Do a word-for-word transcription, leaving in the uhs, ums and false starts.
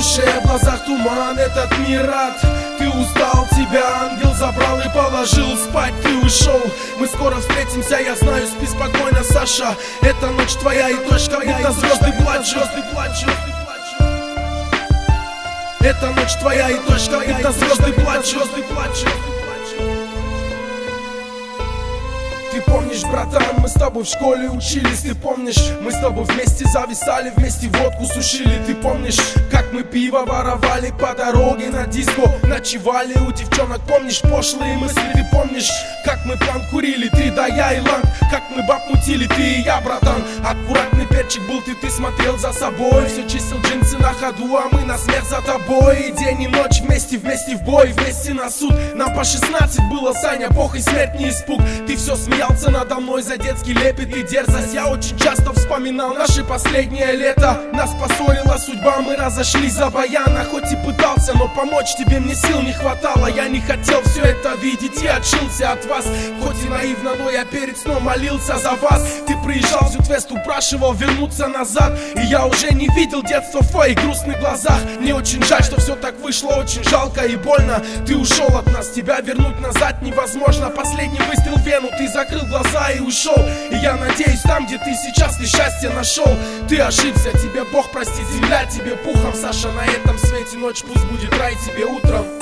душе, в глазах туман, этот мир ад. Ты устал, тебя ангел забрал и положил спать, ты ушел. Мы скоро встретимся, я знаю, спи спокойно, Саша. Эта ночь твоя и точка, будто звезды плачут. Эта ночь твоя и точка, будто звезды плачут. Ты помнишь, братан, мы с тобой в школе учились. Ты помнишь, мы с тобой вместе зависали, вместе водку сушили. Ты помнишь, как мы пиво воровали по дороге на диско, ночевали у девчонок. Помнишь пошлые мысли? Ты помнишь, как мы план курили, ты да я и ланг, как мы баб мутили, ты и я, братан. Аккуратный перчик был ты, ты смотрел за собой, все чистил джинсы на ходу, а мы на смех за тобой. И день и ночь вместе, вместе в бой, вместе на суд. Нам по шестнадцать было, Саня, бог и смерть не испуг. Ты все смеялся надо мной за детский лепет и дерзость. Я очень часто вспоминал наше последнее лето. Нас поссорила судьба, мы разошлись за баяна. Хоть и пытался, но помочь тебе мне сил не хватало. Я не хотел все это видеть и отшился от вас. Хоть и наивно, но я перед сном молился за вас. Ты приезжал в Зютвест, упрашивал вернуться назад, и я уже не видел детства в твоих грустных глазах. Мне очень жаль, что все так вышло, очень жалко и больно. Ты ушел от нас, тебя вернуть назад невозможно. Последний выстрел в вену, ты закрыл глаза и ушел. И я надеюсь, там, где ты сейчас, ты счастье нашел. Ты ошибся, тебе Бог простит, земля тебе пухом, Саша. На этом свете ночь пусть будет рай тебе утром.